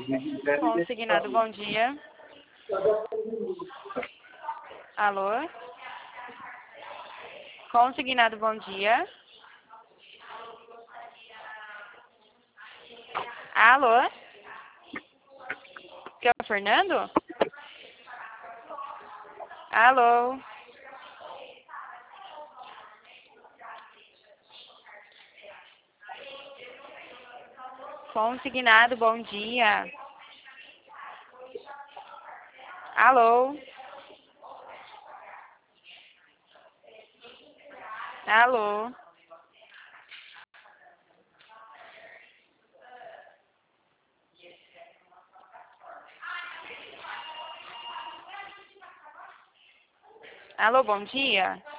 Consignado, bom dia. Alô? Consignado, bom dia. Alô? Que é o Fernando? Alô? Consignado, bom dia. Alô? Alô? Alô, bom dia.